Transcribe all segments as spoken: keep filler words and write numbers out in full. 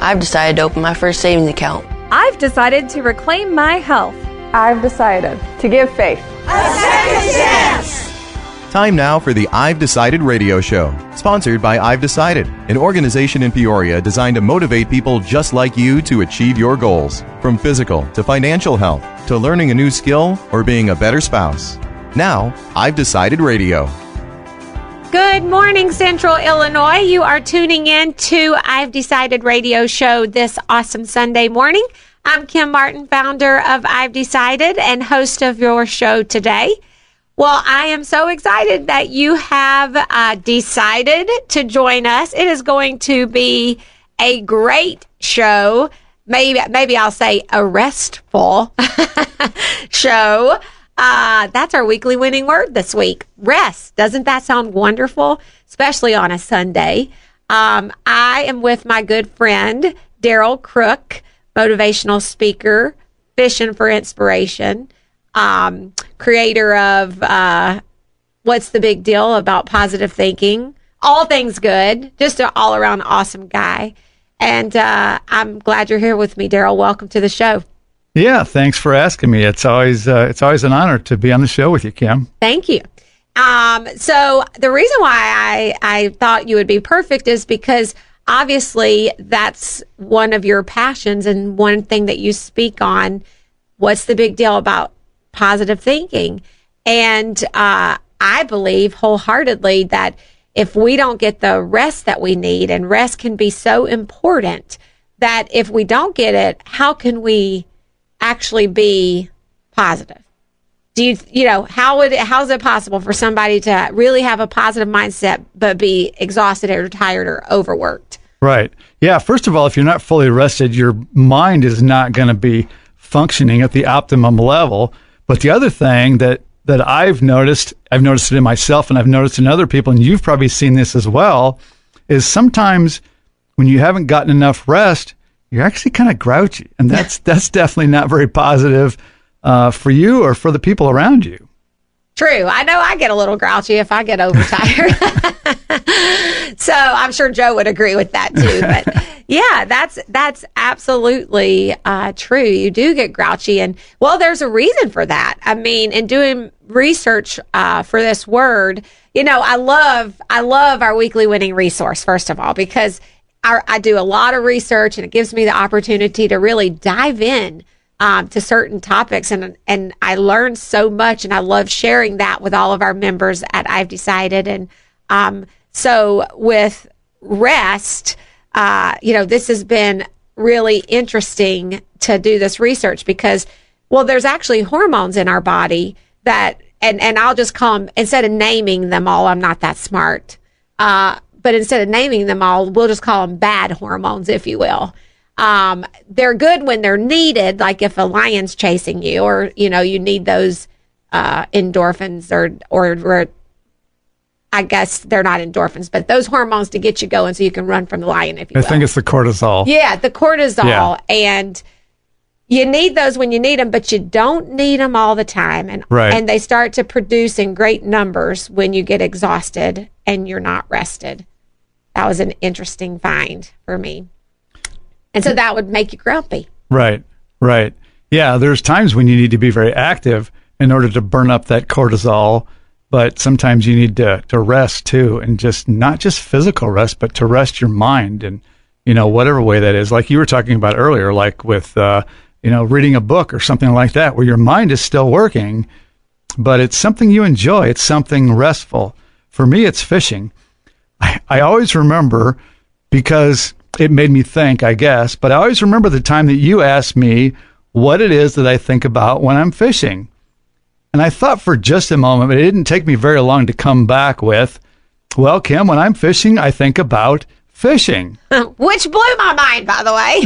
I've decided to open my first savings account. I've decided to reclaim my health. I've decided to give faith a second chance. Time now for the I've Decided radio show, sponsored by I've Decided, an organization in Peoria designed to motivate people just like you to achieve your goals, from physical to financial health, to learning a new skill or being a better spouse. Now, I've Decided radio. Good morning, Central Illinois. You are tuning in to I've Decided radio show this awesome Sunday morning. I'm Kim Martin, founder of I've Decided and host of your show today. Well, I am so excited that you have uh, decided to join us. It is going to be a great show. Maybe, maybe I'll say a restful show. Uh, that's our weekly winning word this week. Rest. Doesn't that sound wonderful? Especially on a Sunday. Um, I am with my good friend, Daryl Crook, motivational speaker, Fishing for Inspiration, um, creator of uh, What's the Big Deal About Positive Thinking, All Things Good, just an all-around awesome guy. And uh, I'm glad you're here with me, Daryl. Welcome to the show. Yeah, thanks for asking me. It's always uh, it's always an honor to be on the show with you, Kim. Thank you. Um, so the reason why I, I thought you would be perfect is because obviously that's one of your passions and one thing that you speak on. What's the big deal about positive thinking? And uh, I believe wholeheartedly that if we don't get the rest that we need, and rest can be so important, that if we don't get it, how can we actually be positive? Do you, you know, how would, how is it possible for somebody to really have a positive mindset, but be exhausted or tired or overworked? Right. Yeah. First of all, if you're not fully rested, your mind is not going to be functioning at the optimum level. But the other thing that, that I've noticed, I've noticed it in myself and I've noticed in other people, and you've probably seen this as well, is sometimes when you haven't gotten enough rest, you're actually kind of grouchy, and that's that's definitely not very positive uh, for you or for the people around you. True. I know I get a little grouchy if I get overtired. So I'm sure Joe would agree with that too. But yeah, that's that's absolutely uh, true. You do get grouchy, and well, there's a reason for that. I mean, in doing research uh, for this word, you know, I love I love our weekly winning resource, first of all, because I, I do a lot of research, and it gives me the opportunity to really dive in um, to certain topics. And, and I learn so much, and I love sharing that with all of our members at I've Decided. And um, so with rest, uh, you know, this has been really interesting to do this research because, well, there's actually hormones in our body that, and, and I'll just call them, instead of naming them all, I'm not that smart, uh, but instead of naming them all, we'll just call them bad hormones, if you will. Um, they're good when they're needed, like if a lion's chasing you, or, you know, you need those uh, endorphins or, or, or, I guess they're not endorphins, but those hormones to get you going so you can run from the lion, if you I will. think it's the cortisol. Yeah, the cortisol. Yeah. And you need those when you need them, but you don't need them all the time. And, right. and they start to produce in great numbers when you get exhausted and you're not rested. That was an interesting find for me. And so that would make you grumpy. Right, right. Yeah, there's times when you need to be very active in order to burn up that cortisol, but sometimes you need to, to rest too, and just not just physical rest, but to rest your mind and, you know, whatever way that is. Like you were talking about earlier, like with, uh, you know, reading a book or something like that, where your mind is still working, but it's something you enjoy. It's something restful. For me, it's fishing. I, I always remember, because it made me think, I guess, but I always remember the time that you asked me what it is that I think about when I'm fishing. And I thought for just a moment, but it didn't take me very long to come back with, well, Kim, when I'm fishing, I think about fishing. Which blew my mind, by the way.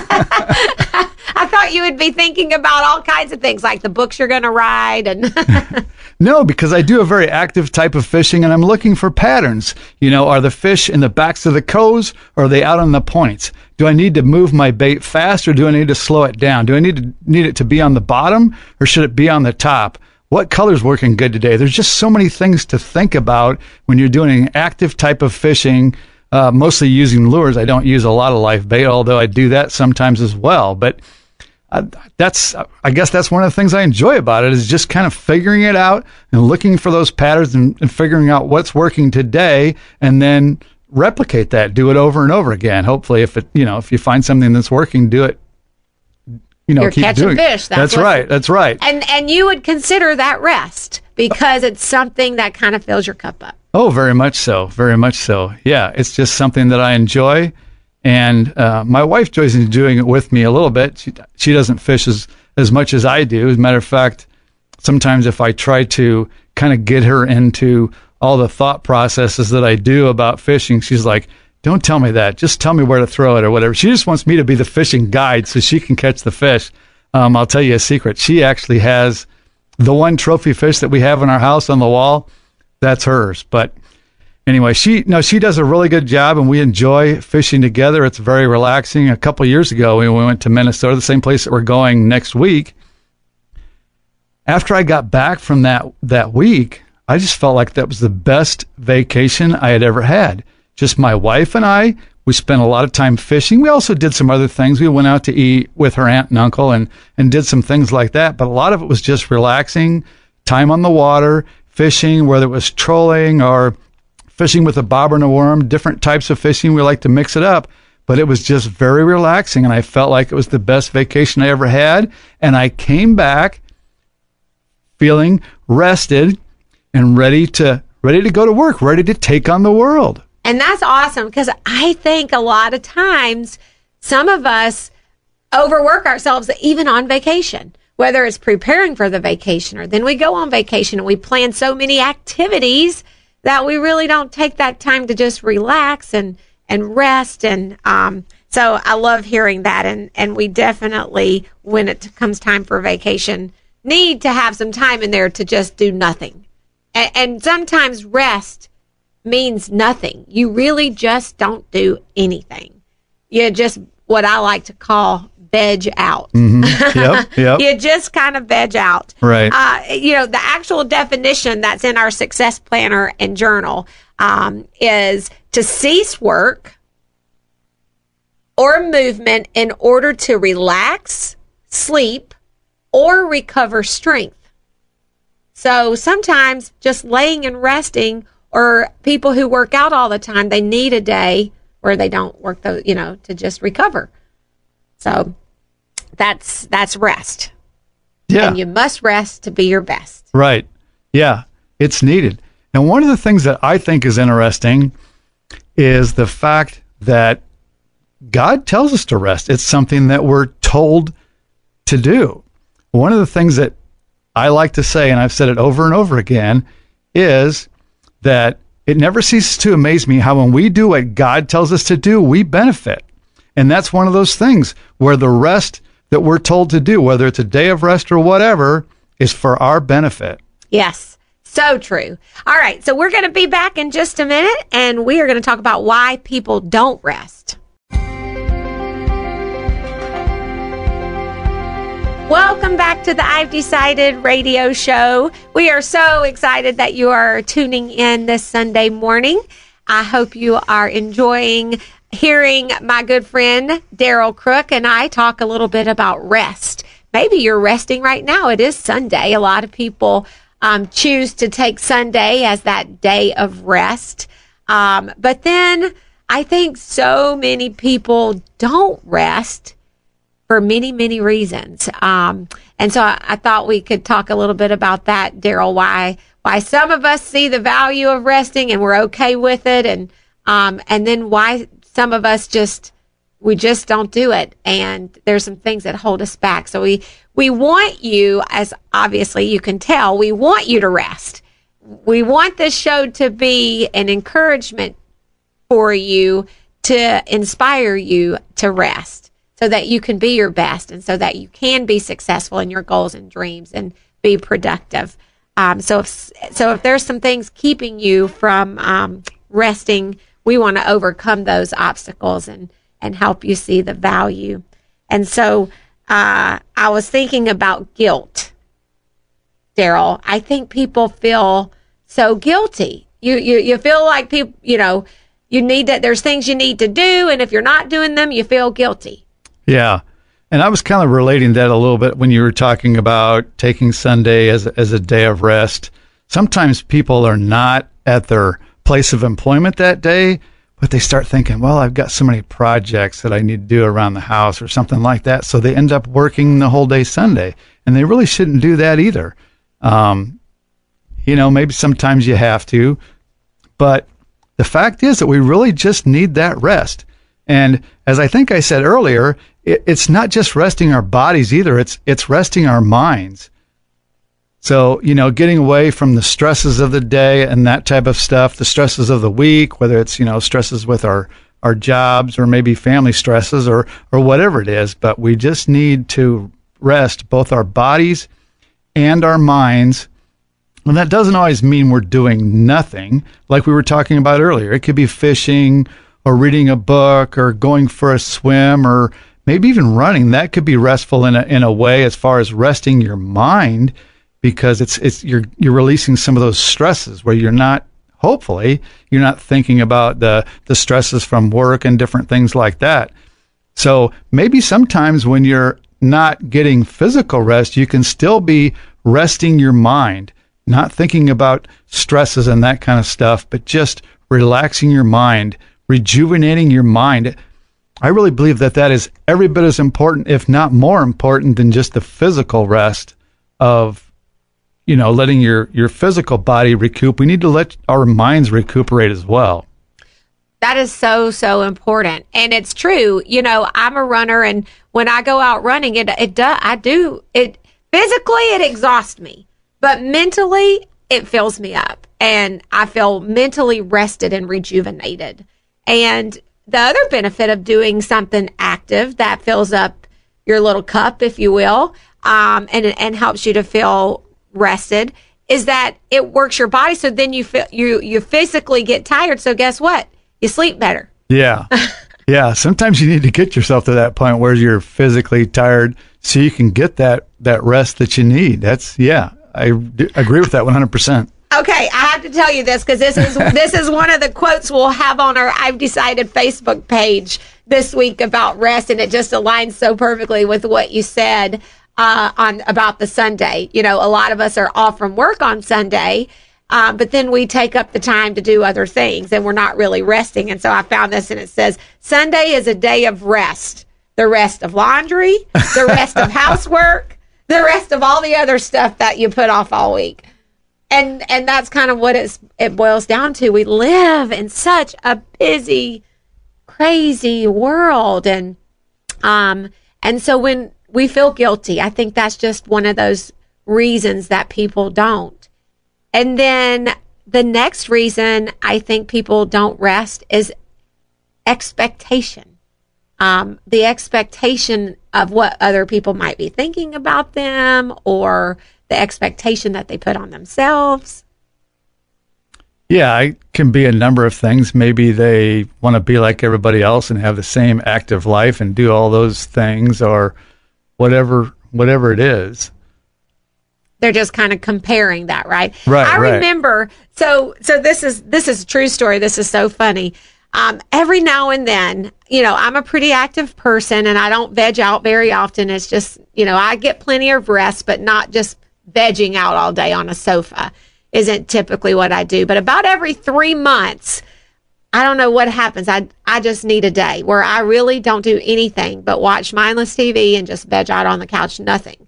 I thought you would be thinking about all kinds of things, like the books you're going to write. And No, because I do a very active type of fishing, and I'm looking for patterns. You know, are the fish in the backs of the coves, or are they out on the points? Do I need to move my bait fast, or do I need to slow it down? Do I need to need it to be on the bottom, or should it be on the top? What color's working good today? There's just so many things to think about when you're doing an active type of fishing uh, mostly using lures. I don't use a lot of live bait, although I do that sometimes as well. But uh, that's, I guess that's one of the things I enjoy about it, is just kind of figuring it out and looking for those patterns and, and figuring out what's working today, and then replicate that, do it over and over again. Hopefully, if it, you know, if you find something that's working, do it. You know, You're keep catching doing fish. It. That's, That's right. That's right. And and you would consider that rest because it's something that kind of fills your cup up. Oh, very much so. Very much so. Yeah, it's just something that I enjoy, and uh, my wife joins into doing it with me a little bit. She she doesn't fish as as much as I do. As a matter of fact, sometimes if I try to kind of get her into all the thought processes that I do about fishing, she's like, "Don't tell me that. Just tell me where to throw it or whatever." She just wants me to be the fishing guide so she can catch the fish. Um, I'll tell you a secret. She actually has the one trophy fish that we have in our house on the wall. That's hers. But anyway, she no, she does a really good job, and we enjoy fishing together. It's very relaxing. A couple of years ago, we went to Minnesota, the same place that we're going next week. After I got back from that that week, I just felt like that was the best vacation I had ever had. Just my wife and I. We spent a lot of time fishing. We also did some other things. We went out to eat with her aunt and uncle and, and did some things like that. But a lot of it was just relaxing, time on the water, fishing, whether it was trolling or fishing with a bobber and a worm, different types of fishing. We like to mix it up. But it was just very relaxing, and I felt like it was the best vacation I ever had. And I came back feeling rested and ready to ready to go to work, ready to take on the world. And that's awesome, because I think a lot of times some of us overwork ourselves even on vacation, whether it's preparing for the vacation or then we go on vacation and we plan so many activities that we really don't take that time to just relax and, and rest. And um, so I love hearing that. And, and we definitely, when it comes time for vacation, need to have some time in there to just do nothing. And, and sometimes rest means nothing. You really just don't do anything. You just, what I like to call, veg out. Mm-hmm. Yep, yep. You just kind of veg out. Right. Uh, you know, the actual definition that's in our success planner and journal um, is to cease work or movement in order to relax, sleep, or recover strength. So sometimes just laying and resting, or people who work out all the time, they need a day where they don't work, the, you know, to just recover. So that's that's rest. Yeah. And you must rest to be your best. Right. Yeah, it's needed. And one of the things that I think is interesting is the fact that God tells us to rest. It's something that we're told to do. One of the things that I like to say, and I've said it over and over again, is that it never ceases to amaze me how when we do what God tells us to do, we benefit. And that's one of those things where the rest that we're told to do, whether it's a day of rest or whatever, is for our benefit. Yes, so true. All right, so we're going to be back in just a minute, and we are going to talk about why people don't rest. Welcome back to the I've Decided radio show. We are so excited that you are tuning in this Sunday morning. I hope you are enjoying hearing my good friend Daryl Crook and I talk a little bit about rest. Maybe you're resting right now. It is Sunday. A lot of people um, choose to take Sunday as that day of rest. Um, but then I think so many people don't rest for many, many reasons. Um, and so I, I thought we could talk a little bit about that, Daryl, why why some of us see the value of resting and we're okay with it, and um, and then why some of us just, we just don't do it. And there's some things that hold us back. So we, we want you, as obviously you can tell, we want you to rest. We want this show to be an encouragement for you, to inspire you to rest, so that you can be your best and so that you can be successful in your goals and dreams and be productive. Um, so, if, so if there's some things keeping you from um, resting, we want to overcome those obstacles and, and help you see the value. And so uh, I was thinking about guilt, Daryl. I think people feel so guilty. You, you, you feel like people, you know, you need to, there's things you need to do. And if you're not doing them, you feel guilty. Yeah. And I was kind of relating that a little bit when you were talking about taking Sunday as, as a day of rest. Sometimes people are not at their place of employment that day, but they start thinking, well, I've got so many projects that I need to do around the house or something like that. So they end up working the whole day Sunday, and they really shouldn't do that either. Um, you know, maybe sometimes you have to, but the fact is that we really just need that rest. And as I think I said earlier, it, it's not just resting our bodies either. It's, it's resting our minds. So, you know, getting away from the stresses of the day and that type of stuff, the stresses of the week, whether it's, you know, stresses with our, our jobs or maybe family stresses or, or whatever it is. But we just need to rest both our bodies and our minds. And that doesn't always mean we're doing nothing, like we were talking about earlier. It could be fishing or reading a book or going for a swim or maybe even running. That could be restful in a, in a way as far as resting your mind, because it's it's you're you're releasing some of those stresses where you're not, hopefully, you're not thinking about the the stresses from work and different things like that. So maybe sometimes when you're not getting physical rest, you can still be resting your mind, not thinking about stresses and that kind of stuff, but just relaxing your mind, rejuvenating your mind. I really believe that that is every bit as important, if not more important, than just the physical rest of, you know, letting your, your physical body recoup. We need to let our minds recuperate as well. That is so, so important. And it's true. You know, I'm a runner, and when I go out running, it, it does, I do, it physically, it exhausts me, but mentally, it fills me up, and I feel mentally rested and rejuvenated. And the other benefit of doing something active that fills up your little cup, if you will, um, and, and helps you to feel rested, is that it works your body. So then you feel you you physically get tired. So guess what? You sleep better. Yeah. Yeah. Sometimes you need to get yourself to that point where you're physically tired so you can get that, that rest that you need. That's, yeah, I d- agree with that one hundred percent. Okay, I have to tell you this because this is this is one of the quotes we'll have on our I've Decided Facebook page this week about rest, and it just aligns so perfectly with what you said. Uh, on about the Sunday. You know, a lot of us are off from work on Sunday, um, but then we take up the time to do other things, and we're not really resting. And so I found this, and it says, Sunday is a day of rest. The rest of laundry, the rest of housework, the rest of all the other stuff that you put off all week. And and that's kind of what it's, it boils down to. We live in such a busy, crazy world. And um and so when we feel guilty, I think that's just one of those reasons that people don't. And then the next reason I think people don't rest is expectation. Um, the expectation of what other people might be thinking about them, or the expectation that they put on themselves. Yeah, it can be a number of things. Maybe they want to be like everybody else and have the same active life and do all those things, or whatever whatever it is. They're just kind of comparing that, right? Right. I right. remember. So so this is this is a true story. This is so funny. Um, every now and then, you know, I'm a pretty active person, and I don't veg out very often. It's just, you know, I get plenty of rest, but not just vegging out all day on a sofa isn't typically what I do. But about every three months, I don't know what happens. I I just need a day where I really don't do anything but watch mindless T V and just veg out on the couch, nothing.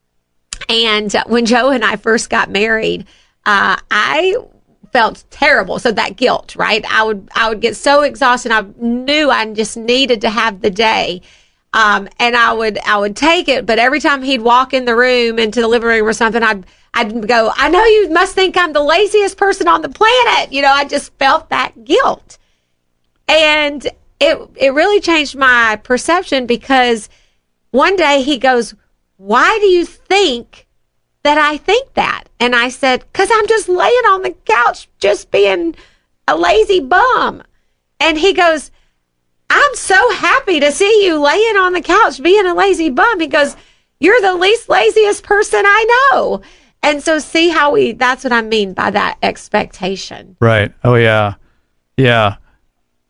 And when Joe and I first got married, uh, I felt terrible. So that guilt, right? I would I would get so exhausted. I knew I just needed to have the day. Um, and I would I would take it, but every time he'd walk in the room, into the living room or something, I'd I'd go, I know you must think I'm the laziest person on the planet. You know, I just felt that guilt. And it it really changed my perception, because one day he goes, why do you think that I think that? And I said, because I'm just laying on the couch, just being a lazy bum. And he goes, I'm so happy to see you laying on the couch being a lazy bum. He goes, you're the least laziest person I know. And so see how we, that's what I mean by that expectation. Right. Oh, yeah. Yeah.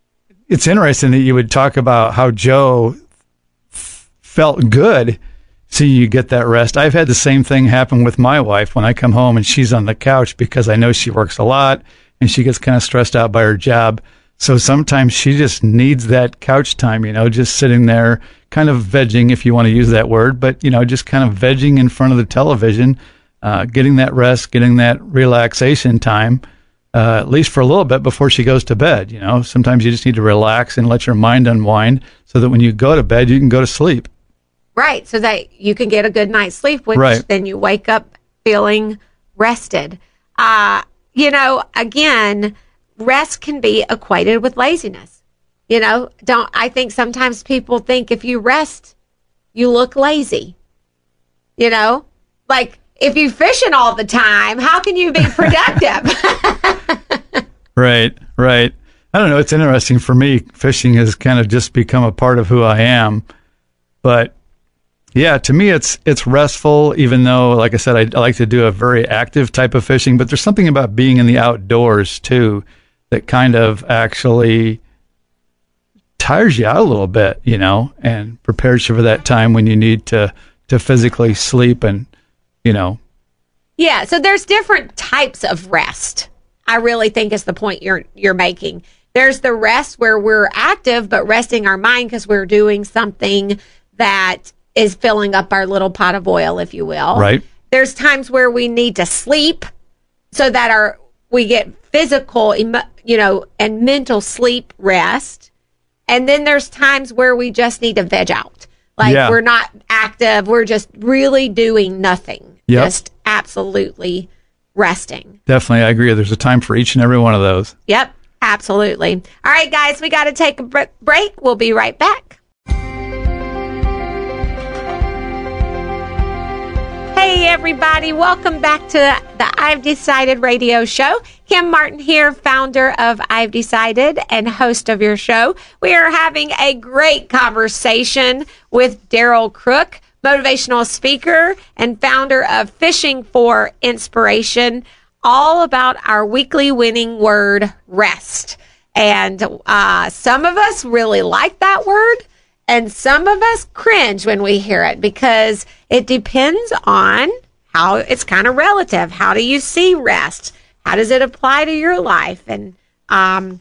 it's interesting that you would talk about how Joe f- felt good seeing you get that rest. I've had the same thing happen with my wife when I come home and she's on the couch because I know she works a lot and she gets kind of stressed out by her job. So sometimes she just needs that couch time, you know, just sitting there kind of vegging, if you want to use that word, but, you know, just kind of vegging in front of the television, uh, getting that rest, getting that relaxation time, uh, at least for a little bit before she goes to bed. You know, sometimes you just need to relax and let your mind unwind so that when you go to bed, you can go to sleep. Right. So that you can get a good night's sleep, which right. then you wake up feeling rested. Uh, you know, again, rest can be equated with laziness. You know, don't I think sometimes people think if you rest, you look lazy. You know, like if you're fishing all the time, how can you be productive? Right, right. I don't know. It's interesting for me. Fishing has kind of just become a part of who I am. But yeah, to me, it's it's restful, even though, like I said, I, I like to do a very active type of fishing. But there's something about being in the outdoors, too, that kind of actually tires you out a little bit, you know, and prepares you for that time when you need to, to physically sleep and, you know. Yeah, so there's different types of rest, I really think is the point you're you're making. There's the rest where we're active, but resting our mind because we're doing something that is filling up our little pot of oil, if you will. Right. There's times where we need to sleep so that our we get physical, you know, and mental sleep rest. And then there's times where we just need to veg out. Like yeah. we're not active. We're just really doing nothing. Yep. Just absolutely resting. Definitely. I agree. There's a time for each and every one of those. Yep. Absolutely. All right, guys, we got to take a break. We'll be right back. Hey, everybody. Welcome back to the I've Decided radio show. Kim Martin here, founder of I've Decided and host of your show. We are having a great conversation with Darryl Crook, motivational speaker and founder of Fishing for Inspiration, all about our weekly winning word, rest. And uh, some of us really like that word. And some of us cringe when we hear it because it depends on how it's kind of relative. How do you see rest? How does it apply to your life? And, um,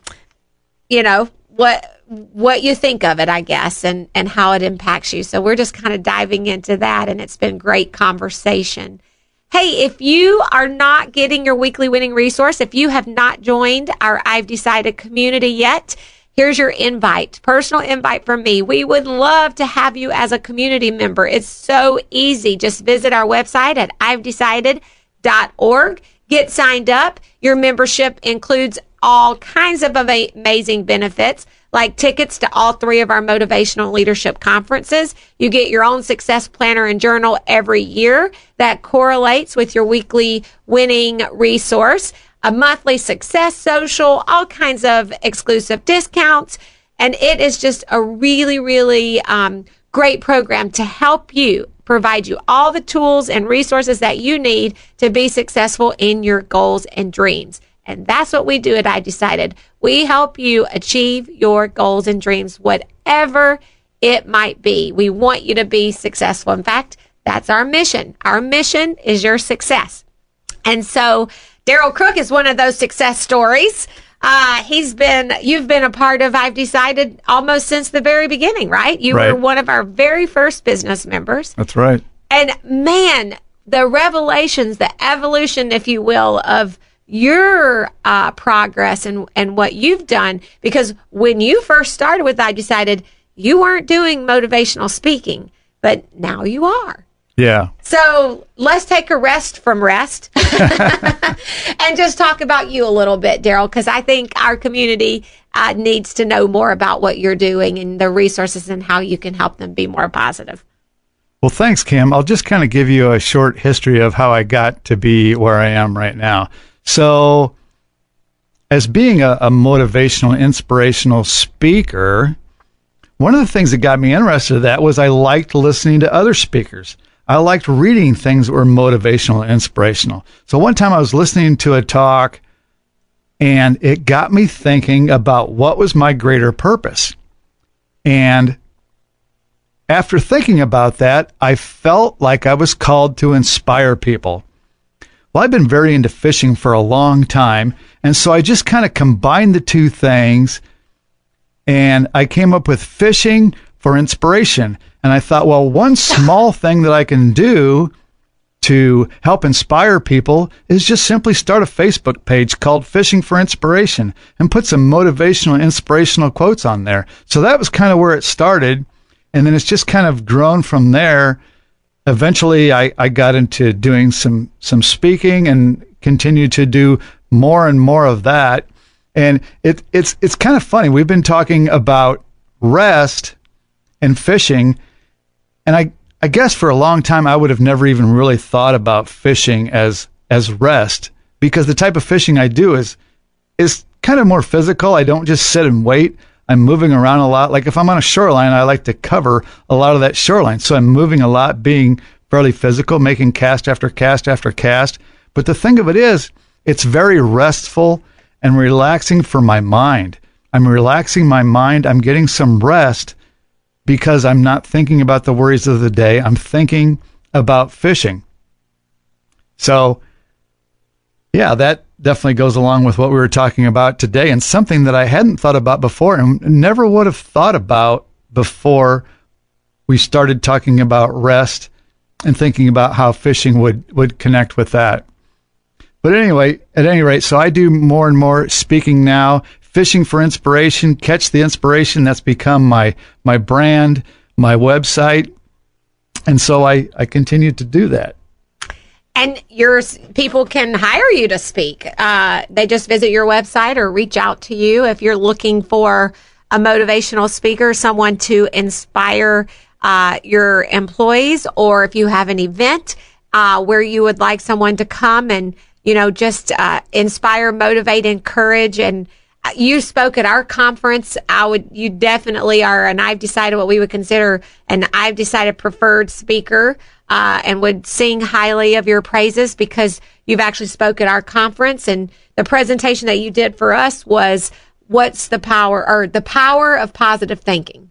you know, what what you think of it, I guess, and, and how it impacts you. So we're just kind of diving into that, and it's been great conversation. Hey, if you are not getting your weekly winning resource, if you have not joined our I've Decided community yet, here's your invite, personal invite from me. We would love to have you as a community member. It's so easy. Just visit our website at I've decided dot org. Get signed up. Your membership includes all kinds of amazing benefits, like tickets to all three of our motivational leadership conferences. You get your own success planner and journal every year that correlates with your weekly winning resource. A monthly success social, all kinds of exclusive discounts. And it is just a really, really um, great program to help you, provide you all the tools and resources that you need to be successful in your goals and dreams. And that's what we do at I've Decided. We help you achieve your goals and dreams, whatever it might be. We want you to be successful. In fact, that's our mission. Our mission is your success. And so Darryl Crook is one of those success stories. Uh, he's been, you've been a part of I've Decided almost since the very beginning, right? You right. were one of our very first business members. That's right. And man, the revelations, the evolution, if you will, of your uh, progress and, and what you've done, because when you first started with I've Decided, you weren't doing motivational speaking, but now you are. Yeah. So let's take a rest from rest and just talk about you a little bit, Darryl, because I think our community uh, needs to know more about what you're doing and the resources and how you can help them be more positive. Well, thanks, Kim. I'll just kind of give you a short history of how I got to be where I am right now. So as being a, a motivational, inspirational speaker, one of the things that got me interested in that was I liked listening to other speakers. I liked reading things that were motivational and inspirational. So one time I was listening to a talk, And it got me thinking about what was my greater purpose. And after thinking about that, I felt like I was called to inspire people. Well, I've been very into fishing for a long time, and so I just kind of combined the two things, and I came up with fishing for inspiration. And I thought, well, one small thing that I can do to help inspire people is just simply start a Facebook page called Fishing for Inspiration and put some motivational, inspirational quotes on there. So that was kind of where it started, and then it's just kind of grown from there. Eventually, I, I got into doing some some speaking and continued to do more and more of that. And it, it's it's kind of funny. We've been talking about rest and fishing, and I, I guess for a long time I would have never even really thought about fishing as as rest, because the type of fishing I do is is kind of more physical. I don't just sit and wait. I'm moving around a lot. Like if I'm on a shoreline, I like to cover a lot of that shoreline. So I'm moving a lot, being fairly physical, making cast after cast after cast. But the thing of it is, it's very restful and relaxing for my mind. I'm relaxing my mind. I'm getting some rest because I'm not thinking about the worries of the day. I'm thinking about fishing. So, yeah, that definitely goes along with what we were talking about today, and something that I hadn't thought about before and never would have thought about before we started talking about rest and thinking about how fishing would, would connect with that. But anyway, at any rate, so I do more and more speaking now, Fishing for Inspiration, Catch the Inspiration. That's become my my brand, my website. And so I, I continue to do that. And your people can hire you to speak. Uh, they just visit your website or reach out to you if you're looking for a motivational speaker, someone to inspire uh, your employees, or if you have an event uh, where you would like someone to come and, you know, just uh, inspire, motivate, encourage. And you spoke at our conference. I would, you definitely are, and I've decided what we would consider an I've decided preferred speaker, uh, and would sing highly of your praises because you've actually spoke at our conference. And the presentation that you did for us was what's the power, or the power of positive thinking.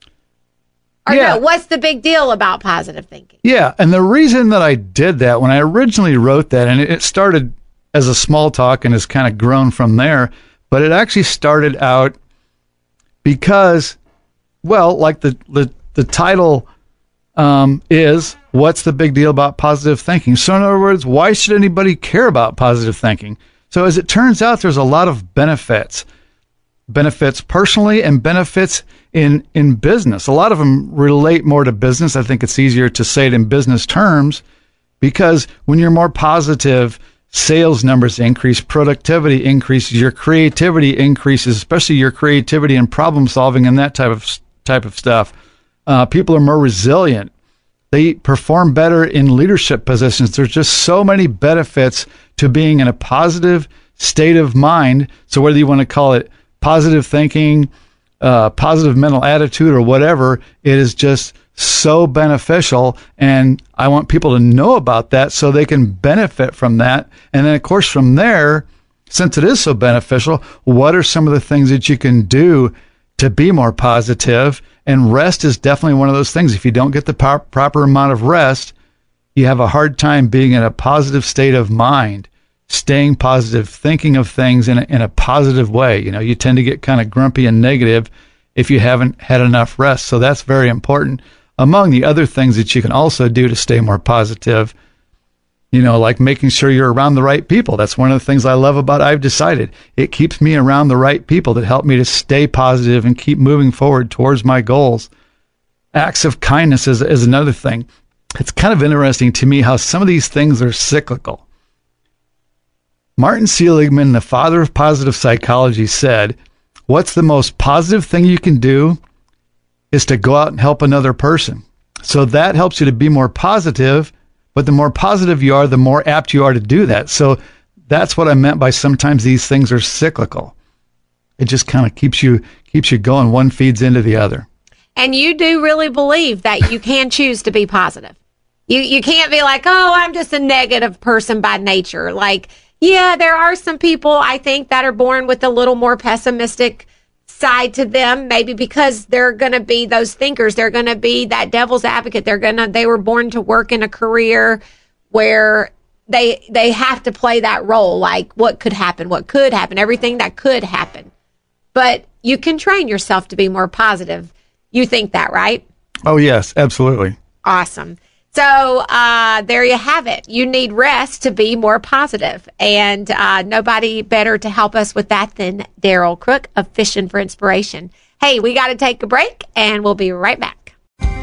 Or yeah. no, what's the big deal about positive thinking? Yeah, and the reason that I did that, when I originally wrote that, and it started as a small talk and has kind of grown from there, but it actually started out because, well, like the the, the title um, is, what's the big deal about positive thinking? So in other words, why should anybody care about positive thinking? So as it turns out, there's a lot of benefits. Benefits personally and benefits in, in business. A lot of them relate more to business. I think it's easier to say it in business terms because when you're more positive, sales numbers increase, productivity increases, your creativity increases, especially your creativity in problem solving and that type of type of stuff. Uh, people are more resilient. They perform better in leadership positions. There's just so many benefits to being in a positive state of mind. So whether you want to call it positive thinking, uh, positive mental attitude, or whatever, it is just so beneficial. And I want people to know about that so they can benefit from that. And then, of course, from there, since it is so beneficial, what are some of the things that you can do to be more positive? And rest is definitely one of those things. If you don't get the po- proper amount of rest, you have a hard time being in a positive state of mind, staying positive, thinking of things in a, in a positive way. You know, you tend to get kind of grumpy and negative if you haven't had enough rest. So that's very important. Among the other things that you can also do to stay more positive, you know, like making sure you're around the right people. That's one of the things I love about I've Decided. It keeps me around the right people that help me to stay positive and keep moving forward towards my goals. Acts of kindness is, is another thing. It's kind of interesting to me how some of these things are cyclical. Martin Seligman, the father of positive psychology, said, what's the most positive thing you can do is to go out and help another person. So that helps you to be more positive, but the more positive you are, the more apt you are to do that. So that's what I meant by sometimes these things are cyclical. It just kind of keeps you keeps you going. One feeds into the other. And you do really believe that you can choose to be positive. You you can't be like, oh, I'm just a negative person by nature. Like, Yeah, there are some people, I think, that are born with a little more pessimistic side to them, maybe because they're going to be those thinkers. They're going to be that devil's advocate. They're going to, they were born to work in a career where they, they have to play that role. Like what could happen, what could happen, everything that could happen. But you can train yourself to be more positive. You think that, right? Oh, yes, absolutely. Awesome. So uh, there you have it. You need rest to be more positive. And uh, nobody better to help us with that than Daryl Crook of Fishing for Inspiration. Hey, we got to take a break, and we'll be right back.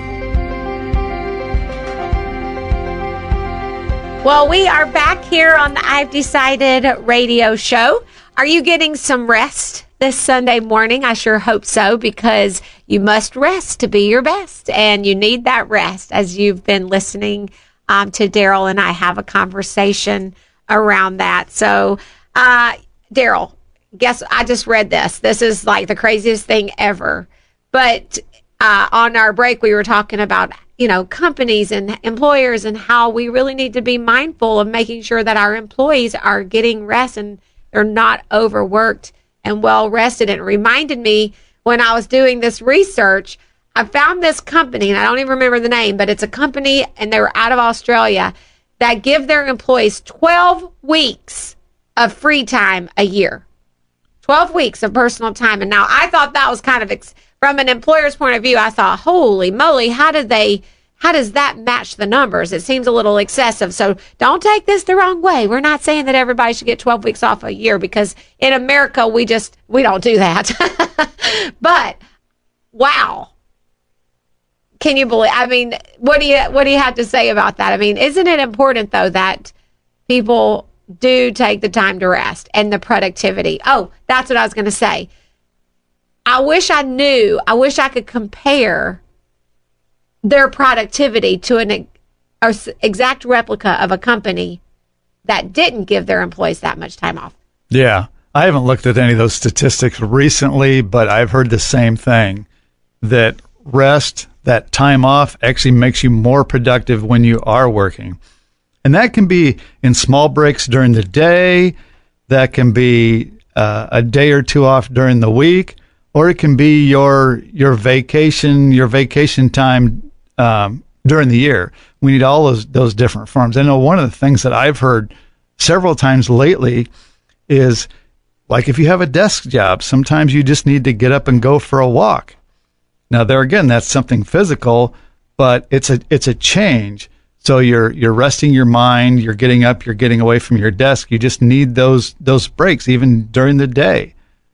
Well, we are back here on the I've Decided radio show. Are you getting some rest this Sunday morning? I sure hope so, because you must rest to be your best, and you need that rest as you've been listening um, to Daryl and I have a conversation around that. So, uh, Daryl, guess I just read this. This is like the craziest thing ever. But uh, on our break, we were talking about, you know, companies and employers and how we really need to be mindful of making sure that our employees are getting rest and they're not overworked and well rested. It reminded me when I was doing this research, I found this company, and I don't even remember the name, but it's a company, and they were out of Australia, that give their employees twelve weeks of free time a year. twelve weeks of personal time. And now I thought that was kind of, ex- from an employer's point of view, I thought, holy moly, how did they, how does that match the numbers? It seems a little excessive. So don't take this the wrong way. We're not saying that everybody should get twelve weeks off a year, because in America, we just, we don't do that. But wow. Can you believe, I mean, what do you, what do you have to say about that? I mean, isn't it important though that people do take the time to rest and the productivity? Oh, that's what I was going to say. I wish I knew, I wish I could compare their productivity to an a, exact replica of a company that didn't give their employees that much time off. Yeah. I haven't looked at any of those statistics recently, but I've heard the same thing, that rest, that time off, actually makes you more productive when you are working. And that can be in small breaks during the day. That can be uh, a day or two off during the week, or it can be your your vacation, your vacation time um, during the year. We need all those those different forms. I know one of the things that I've heard several times lately is, like, if you have a desk job, sometimes you just need to get up and go for a walk. Now, there again, that's something physical, but it's a it's a change. So you're you're resting your mind, you're getting up, you're getting away from your desk. You just need those those breaks even during the day.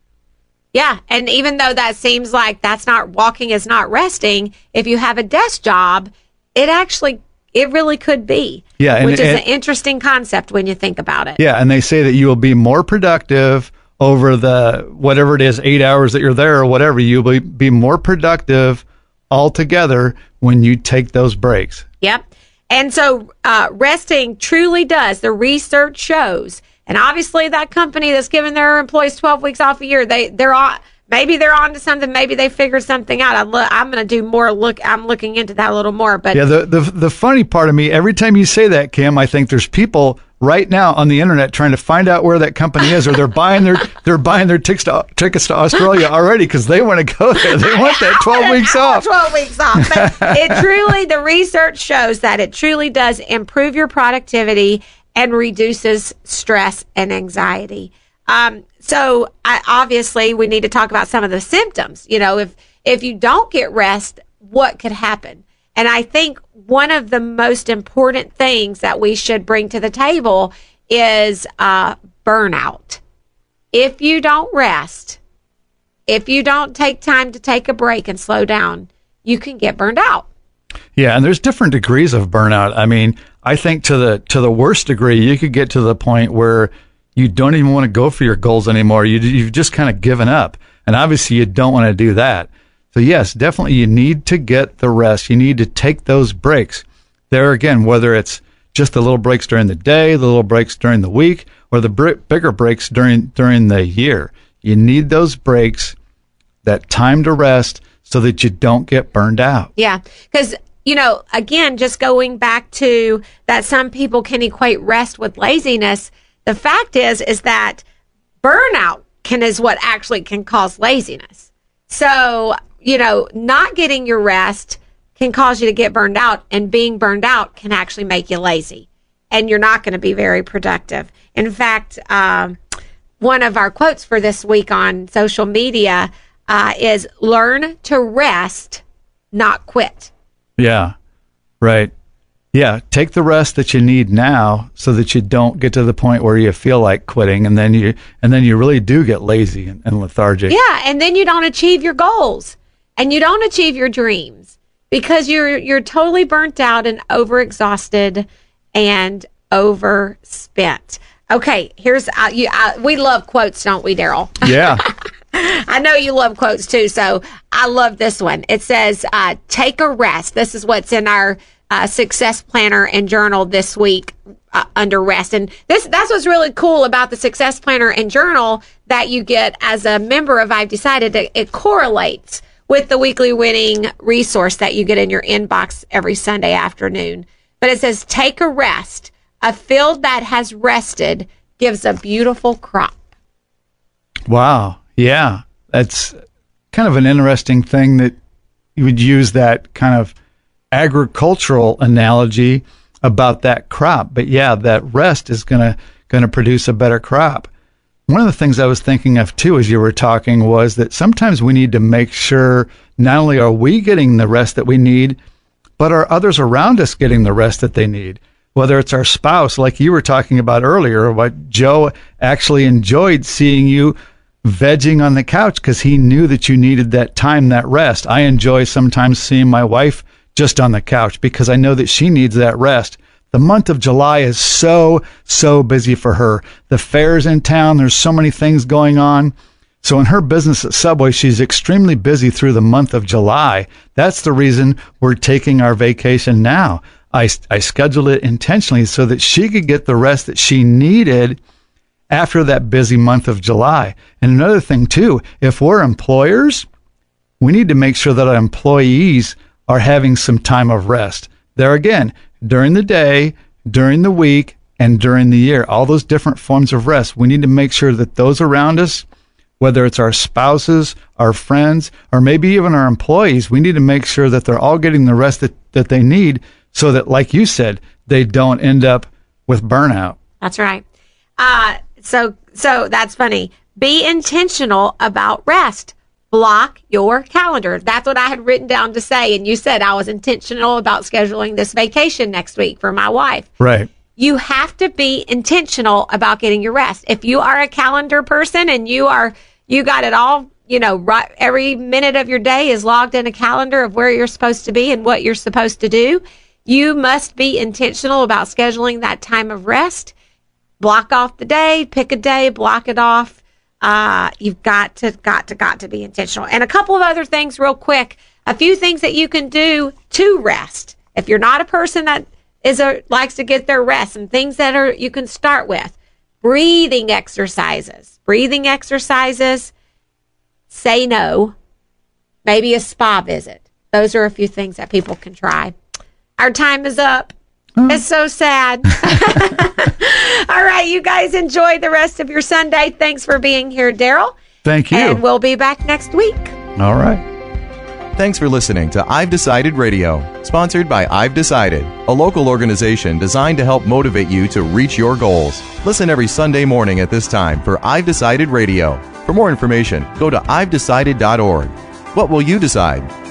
Yeah, and even though that seems like that's not, walking is not resting, if you have a desk job, it actually, it really could be. Yeah, and, which is and, an interesting concept when you think about it. Yeah, and they say that you will be more productive over the, whatever it is, eight hours that you're there or whatever. You'll be, be more productive altogether when you take those breaks. Yep. And so uh, resting truly does, the research shows, and obviously that company that's giving their employees twelve weeks off a year, they, they're on, maybe they're on to something, maybe they figured something out. I lo- I'm going to do more look, I'm looking into that a little more. But yeah, the, the the funny part of me, every time you say that, Kim, I think there's people right now on the internet trying to find out where that company is, or they're buying their they're buying their tickets to, tickets to Australia already because they want to go there. They want that twelve weeks off. twelve weeks off. But it truly, the research shows that it truly does improve your productivity and reduces stress and anxiety. Um, so I, obviously we need to talk about some of the symptoms. You know, if if you don't get rest, what could happen? And I think one of the most important things that we should bring to the table is uh, burnout. If you don't rest, if you don't take time to take a break and slow down, you can get burned out. Yeah, and there's different degrees of burnout. I mean, I think to the to the worst degree, you could get to the point where you don't even want to go for your goals anymore. You, you've just kind of given up. And obviously, you don't want to do that. So yes, definitely you need to get the rest. You need to take those breaks. There again, whether it's just the little breaks during the day, the little breaks during the week, or the br- bigger breaks during during the year. You need those breaks, that time to rest, so that you don't get burned out. Yeah, because, you know, again, just going back to that some people can equate rest with laziness. The fact is, is that burnout can is what actually can cause laziness. So, you know, not getting your rest can cause you to get burned out, and being burned out can actually make you lazy, and you're not going to be very productive. In fact, um, one of our quotes for this week on social media uh, is learn to rest, not quit. Yeah, right. Yeah, take the rest that you need now so that you don't get to the point where you feel like quitting, and then you and then you really do get lazy and, and lethargic. Yeah, and then you don't achieve your goals, and you don't achieve your dreams because you're you're totally burnt out and overexhausted and overspent. Okay, here's uh, you. Uh, we love quotes, don't we, Daryl? Yeah. I know you love quotes too, so I love this one. It says, uh, "Take a rest." This is what's in our Uh, success planner and journal this week uh, under rest. And this that's what's really cool about the success planner and journal that you get as a member of I've Decided. That it correlates with the weekly winning resource that you get in your inbox every Sunday afternoon. But it says, take a rest. A field that has rested gives a beautiful crop. Wow. Yeah. That's kind of an interesting thing that you would use that kind of agricultural analogy about that crop. But yeah, that rest is going to going to produce a better crop. One of the things I was thinking of too as you were talking was that sometimes we need to make sure not only are we getting the rest that we need, but are others around us getting the rest that they need. Whether it's our spouse, like you were talking about earlier, what Joe actually enjoyed seeing you vegging on the couch because he knew that you needed that time, that rest. I enjoy sometimes seeing my wife just on the couch because I know that she needs that rest. The month of July is so, so busy for her. The fair's in town. There's so many things going on. So in her business at Subway, she's extremely busy through the month of July. That's the reason we're taking our vacation now. I, I scheduled it intentionally so that she could get the rest that she needed after that busy month of July. And another thing too, if we're employers, we need to make sure that our employees are having some time of rest. There again, during the day, during the week, and during the year, all those different forms of rest. We need to make sure that those around us, whether it's our spouses, our friends, or maybe even our employees, we need to make sure that they're all getting the rest that, that they need so that, like you said, they don't end up with burnout. That's right. Uh, so, so that's funny. Be intentional about rest. Block your calendar. That's what I had written down to say. And you said I was intentional about scheduling this vacation next week for my wife. Right. You have to be intentional about getting your rest. If you are a calendar person and you are, you got it all, you know, right, every minute of your day is logged in a calendar of where you're supposed to be and what you're supposed to do, you must be intentional about scheduling that time of rest. Block off the day, pick a day, block it off. Uh, you've got to, got to, got to be intentional. And a couple of other things real quick, a few things that you can do to rest. If you're not a person that is a, likes to get their rest, and things that are, you can start with breathing exercises, breathing exercises, say no, maybe a spa visit. Those are a few things that people can try. Our time is up. Oh. It's so sad. All right, you guys enjoy the rest of your Sunday. Thanks for being here, Daryl. Thank you. And we'll be back next week. All right. Thanks for listening to I've Decided Radio, sponsored by I've Decided, a local organization designed to help motivate you to reach your goals. Listen every Sunday morning at this time for I've Decided Radio. For more information, go to I've decided dot org. What will you decide?